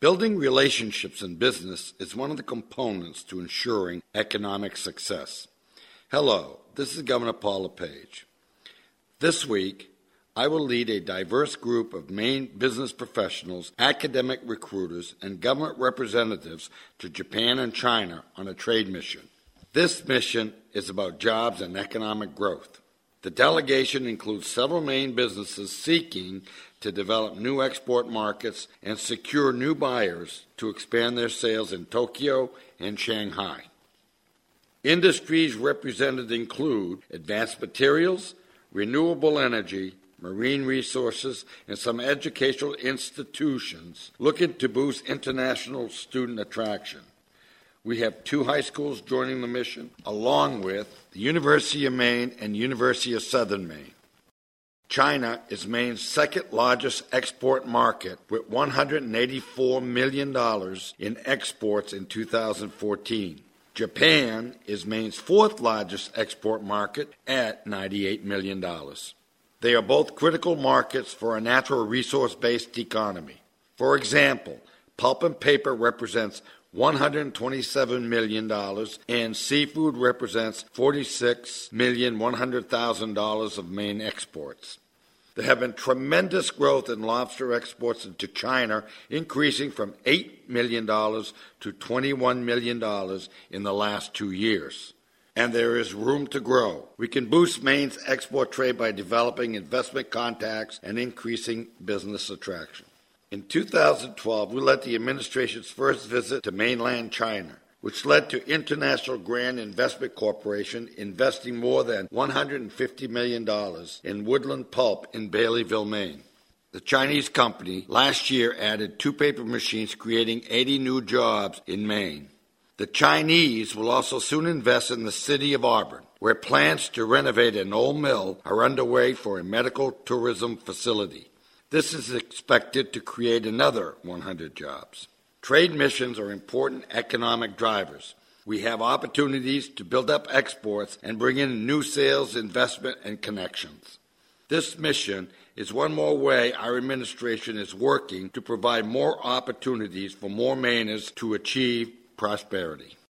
Building relationships in business is one of the components to ensuring economic success. Hello, this is Governor Paul LePage. This week, I will lead a diverse group of Maine business professionals, academic recruiters, and government representatives to Japan and China on a trade mission. This mission is about jobs and economic growth. The delegation includes several Maine businesses seeking to develop new export markets and secure new buyers to expand their sales in Tokyo and Shanghai. Industries represented include advanced materials, renewable energy, marine resources, and some educational institutions looking to boost international student attraction. We have 2 high schools joining the mission, along with the University of Maine and University of Southern Maine. China is Maine's second largest export market with $184 million in exports in 2014. Japan is Maine's 4th largest export market at $98 million. They are both critical markets for a natural resource-based economy. For example, pulp and paper represents $127 million, and seafood represents $46,100,000 of Maine exports. There have been tremendous growth in lobster exports into China, increasing from $8 million to $21 million in the last 2 years. And there is room to grow. We can boost Maine's export trade by developing investment contacts and increasing business attraction. In 2012, we led the administration's first visit to mainland China, which led to International Grand Investment Corporation investing more than $150 million in Woodland Pulp in Baileyville, Maine. The Chinese company last year added 2 paper machines, creating 80 new jobs in Maine. The Chinese will also soon invest in the city of Auburn, where plans to renovate an old mill are underway for a medical tourism facility. This is expected to create another 100 jobs. Trade missions are important economic drivers. We have opportunities to build up exports and bring in new sales, investment, and connections. This mission is one more way our administration is working to provide more opportunities for more Mainers to achieve prosperity.